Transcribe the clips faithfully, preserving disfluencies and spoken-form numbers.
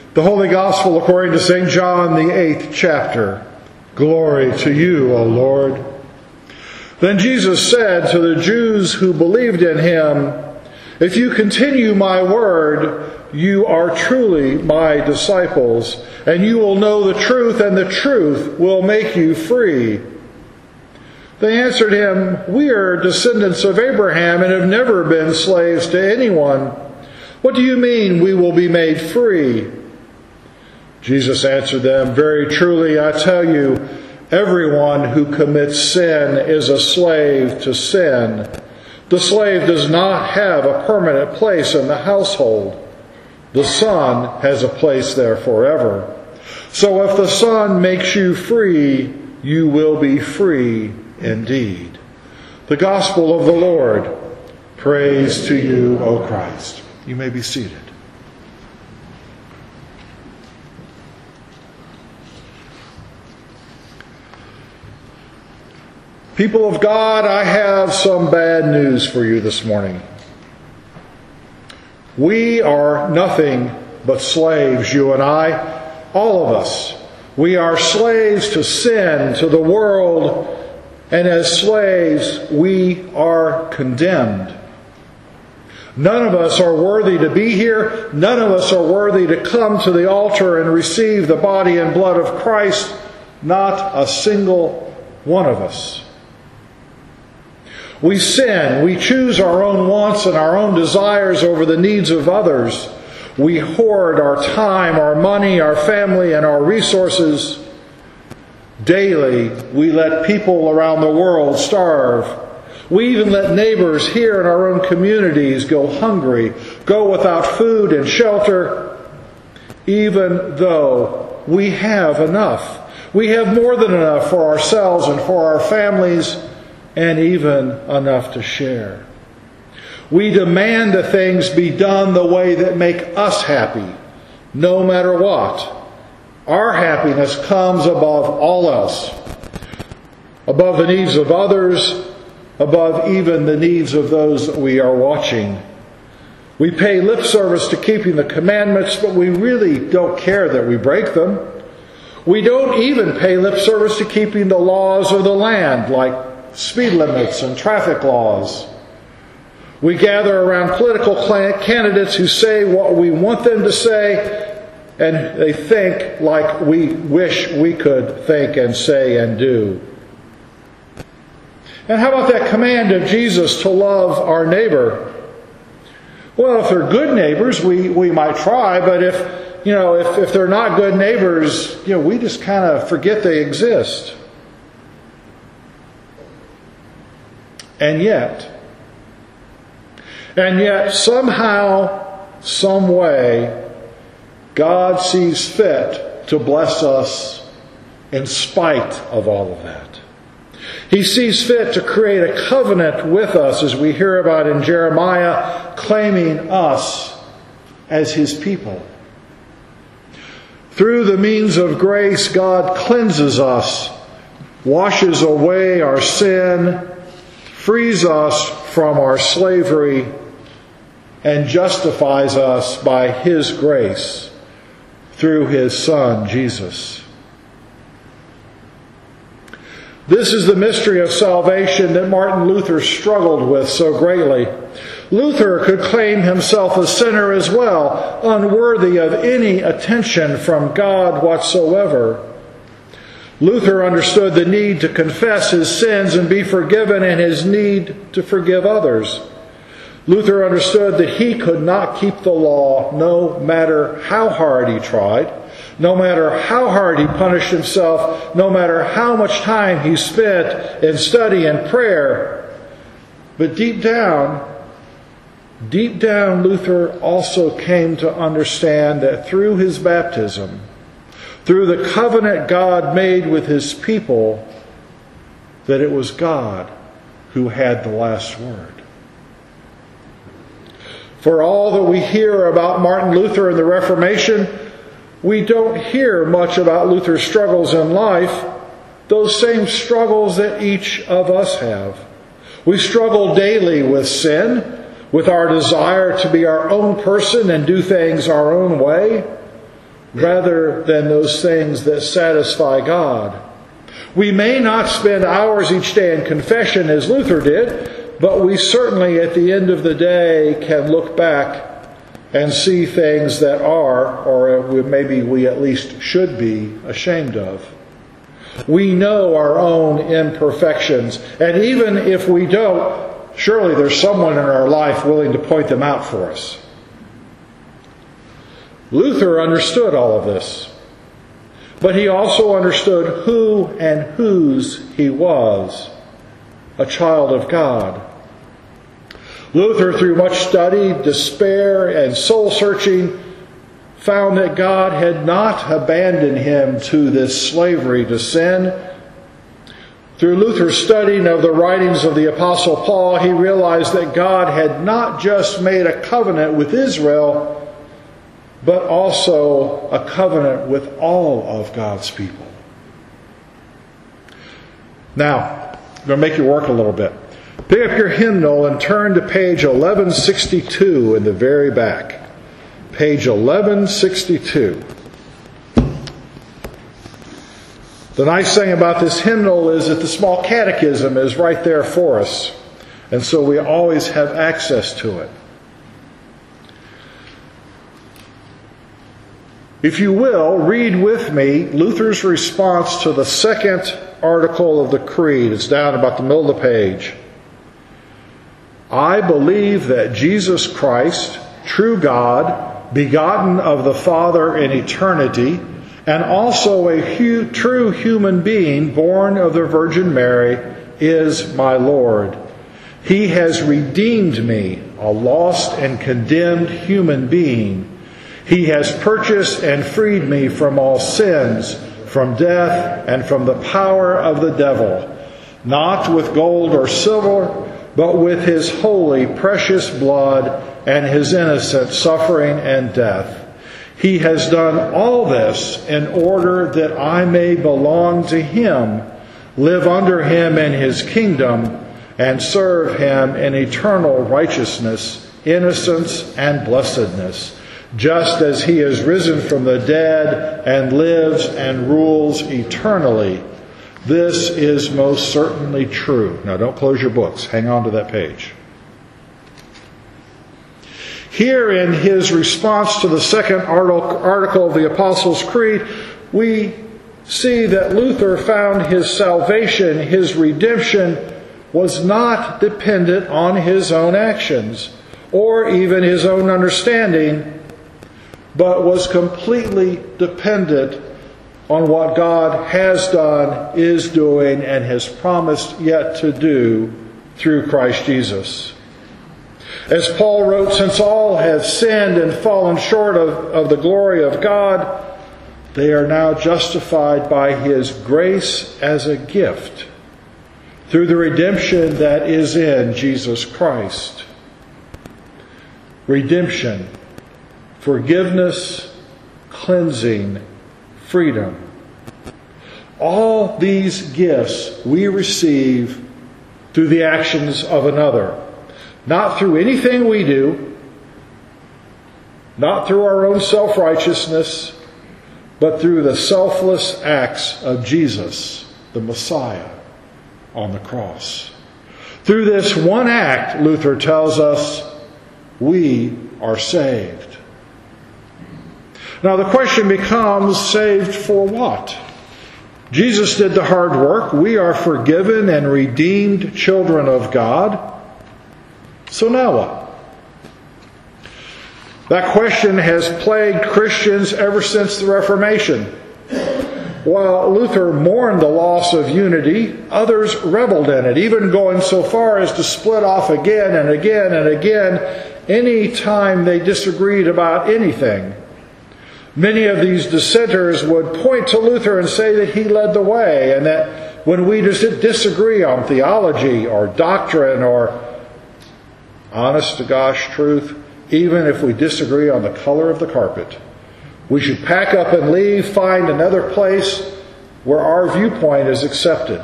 The Holy Gospel according to Saint John, the eighth chapter. Glory to you, O Lord. Then Jesus said to the Jews who believed in him, "If you continue my word, you are truly my disciples, and you will know the truth, and the truth will make you free." They answered him, "We are descendants of Abraham and have never been slaves to anyone. What do you mean we will be made free?" Jesus answered them, "Very truly I tell you, everyone who commits sin is a slave to sin. The slave does not have a permanent place in the household. The Son has a place there forever. So if the Son makes you free, you will be free indeed." The Gospel of the Lord. Praise to you, O Christ. You may be seated. People of God, I have some bad news for you this morning. We are nothing but slaves, you and I, all of us. We are slaves to sin, to the world, and as slaves, we are condemned. None of us are worthy to be here. None of us are worthy to come to the altar and receive the body and blood of Christ. Not a single one of us. We sin. We choose our own wants and our own desires over the needs of others. We hoard our time, our money, our family, and our resources. Daily, we let people around the world starve. We even let neighbors here in our own communities go hungry, go without food and shelter, even though we have enough. We have more than enough for ourselves and for our families, and even enough to share. We demand that things be done the way that make us happy, no matter what. Our happiness comes above all else, above the needs of others, above even the needs of those that we are watching. We pay lip service to keeping the commandments, but we really don't care that we break them. We don't even pay lip service to keeping the laws of the land, like speed limits and traffic laws. We gather around political candidates who say what we want them to say, and they think like we wish we could think and say and do. And how about that command of Jesus to love our neighbor? Well, if they're good neighbors, we, we might try, but if, you know, if, if they're not good neighbors, you know, we just kind of forget they exist. And yet, and yet somehow, some way, God sees fit to bless us in spite of all of that. He sees fit to create a covenant with us, as we hear about in Jeremiah, claiming us as His people. Through the means of grace, God cleanses us, washes away our sin, frees us from our slavery, and justifies us by His grace through His Son, Jesus. This is the mystery of salvation that Martin Luther struggled with so greatly. Luther could claim himself a sinner as well, unworthy of any attention from God whatsoever. Luther understood the need to confess his sins and be forgiven, and his need to forgive others. Luther understood that he could not keep the law no matter how hard he tried, no matter how hard he punished himself, no matter how much time he spent in study and prayer. But deep down, deep down, Luther also came to understand that through his baptism, through the covenant God made with His people, that it was God who had the last word. For all that we hear about Martin Luther and the Reformation, we don't hear much about Luther's struggles in life, those same struggles that each of us have. We struggle daily with sin, with our desire to be our own person and do things our own way. rather than those things that satisfy God. We may not spend hours each day in confession as Luther did, but we certainly at the end of the day can look back and see things that are, or maybe we at least should be, ashamed of. We know our own imperfections, and even if we don't, surely there's someone in our life willing to point them out for us. Luther understood all of this, but he also understood who and whose he was, a child of God. Luther, through much study, despair, and soul-searching, found that God had not abandoned him to this slavery to sin. Through Luther's studying of the writings of the Apostle Paul, he realized that God had not just made a covenant with Israel, but also a covenant with all of God's people. Now, I'm going to make you work a little bit. Pick up your hymnal and turn to page eleven sixty-two in the very back. Page eleven sixty-two. The nice thing about this hymnal is that the small catechism is right there for us, and so we always have access to it. If you will, read with me Luther's response to the second article of the Creed. It's down about the middle of the page. I believe that Jesus Christ, true God, begotten of the Father in eternity, and also a hu- true human being born of the Virgin Mary, is my Lord. He has redeemed me, a lost and condemned human being. He has purchased and freed me from all sins, from death, and from the power of the devil, not with gold or silver, but with his holy, precious blood and his innocent suffering and death. He has done all this in order that I may belong to him, live under him in his kingdom, and serve him in eternal righteousness, innocence, and blessedness, just as he is risen from the dead and lives and rules eternally. This is most certainly true. Now don't close your books. Hang on to that page. Here in his response to the second article of the Apostles' Creed, we see that Luther found his salvation, his redemption, was not dependent on his own actions or even his own understanding, but was completely dependent on what God has done, is doing, and has promised yet to do through Christ Jesus. As Paul wrote, since all have sinned and fallen short of, of the glory of God, they are now justified by his grace as a gift through the redemption that is in Jesus Christ. Redemption, forgiveness, cleansing, freedom. All these gifts we receive through the actions of another. Not through anything we do, not through our own self-righteousness, but through the selfless acts of Jesus, the Messiah, on the cross. Through this one act, Luther tells us, we are saved. Now the question becomes, saved for what? Jesus did the hard work. We are forgiven and redeemed children of God. So now what? That question has plagued Christians ever since the Reformation. While Luther mourned the loss of unity, others reveled in it, even going so far as to split off again and again and again any time they disagreed about anything. Many of these dissenters would point to Luther and say that he led the way, and that when we disagree on theology or doctrine or honest to gosh truth, even if we disagree on the color of the carpet, we should pack up and leave, find another place where our viewpoint is accepted.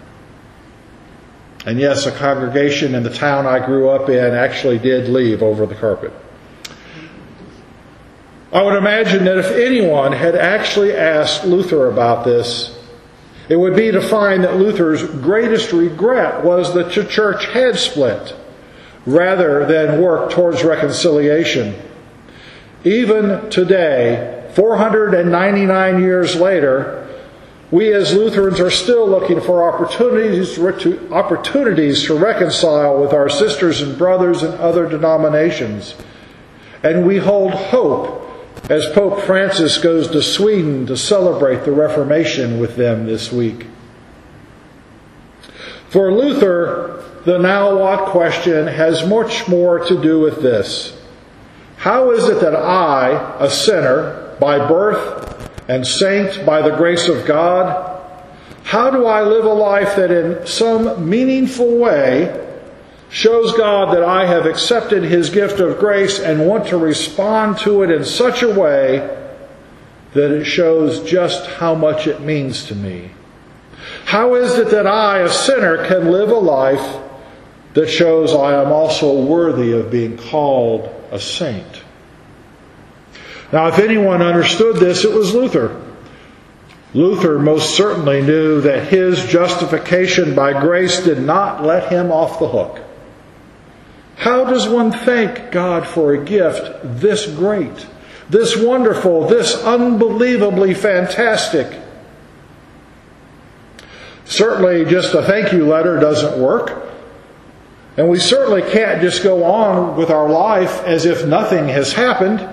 And yes, a congregation in the town I grew up in actually did leave over the carpet. I would imagine that if anyone had actually asked Luther about this, it would be to find that Luther's greatest regret was that the church had split, rather than work towards reconciliation. Even today, four hundred ninety-nine years later, we as Lutherans are still looking for opportunities to, opportunities to reconcile with our sisters and brothers in other denominations. And we hold hope as Pope Francis goes to Sweden to celebrate the Reformation with them this week. For Luther, the now what question has much more to do with this. How is it that I, a sinner by birth and saint by the grace of God, how do I live a life that in some meaningful way shows God that I have accepted His gift of grace and want to respond to it in such a way that it shows just how much it means to me? How is it that I, a sinner, can live a life that shows I am also worthy of being called a saint? Now, if anyone understood this, it was Luther. Luther most certainly knew that his justification by grace did not let him off the hook. How does one thank God for a gift this great, this wonderful, this unbelievably fantastic? Certainly just a thank you letter doesn't work. And we certainly can't just go on with our life as if nothing has happened.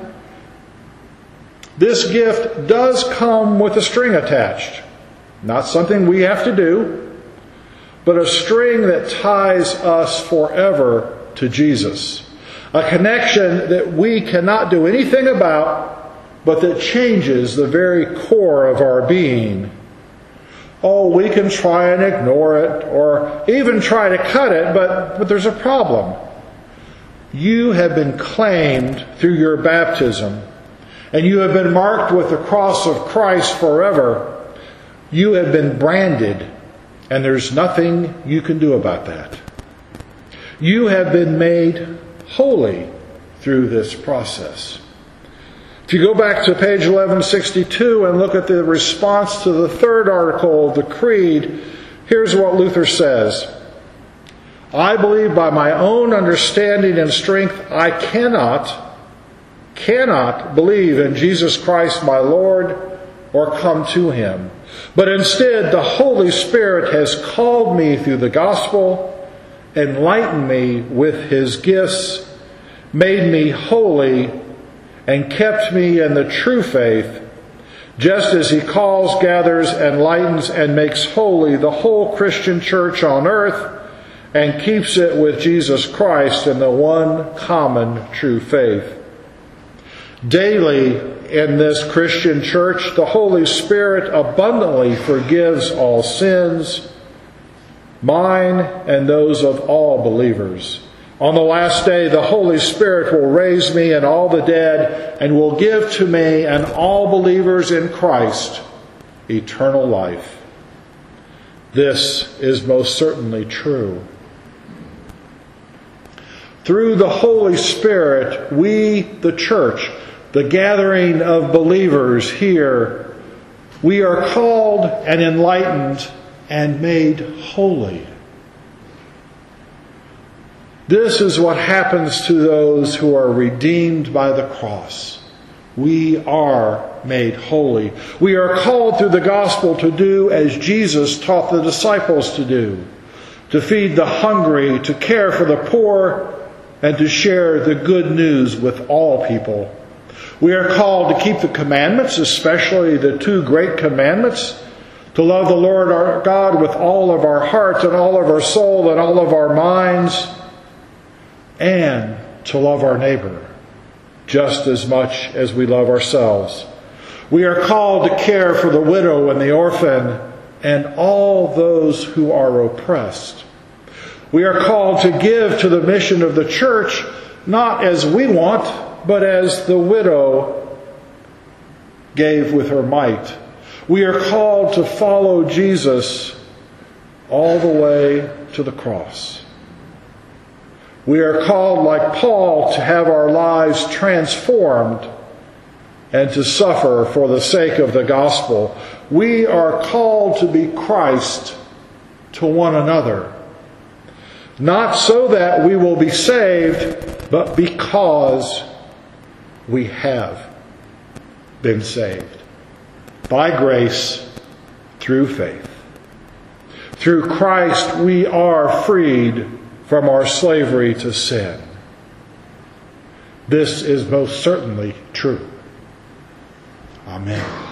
This gift does come with a string attached. Not something we have to do, but a string that ties us forever to Jesus. A connection that we cannot do anything about, but that changes the very core of our being. Oh, we can try and ignore it, or even try to cut it, but, but there's a problem. You have been claimed through your baptism, and you have been marked with the cross of Christ forever. You have been branded, and there's nothing you can do about that. You have been made holy through this process. If you go back to page eleven sixty-two and look at the response to the third article of the Creed, here's what Luther says. I believe by my own understanding and strength I cannot cannot believe in Jesus Christ my Lord or come to Him. But instead the Holy Spirit has called me through the gospel, enlightened me with His gifts, made me holy, and kept me in the true faith, just as He calls, gathers, enlightens, and makes holy the whole Christian church on earth, and keeps it with Jesus Christ in the one common true faith. Daily in this Christian church, the Holy Spirit abundantly forgives all sins, mine and those of all believers. On the last day, the Holy Spirit will raise me and all the dead, and will give to me and all believers in Christ eternal life. This is most certainly true. Through the Holy Spirit, we, the church, the gathering of believers here, we are called and enlightened and made holy. This is what happens to those who are redeemed by the cross. We are made holy. We are called through the gospel to do as Jesus taught the disciples to do, to feed the hungry, to care for the poor, and to share the good news with all people. We are called to keep the commandments, especially the two great commandments, to love the Lord our God with all of our heart and all of our soul and all of our minds, and to love our neighbor just as much as we love ourselves. We are called to care for the widow and the orphan and all those who are oppressed. We are called to give to the mission of the church, not as we want, but as the widow gave with her mite. We are called to follow Jesus all the way to the cross. We are called, like Paul, to have our lives transformed and to suffer for the sake of the gospel. We are called to be Christ to one another. Not so that we will be saved, but because we have been saved. By grace, through faith. Through Christ we are freed from our slavery to sin. This is most certainly true. Amen.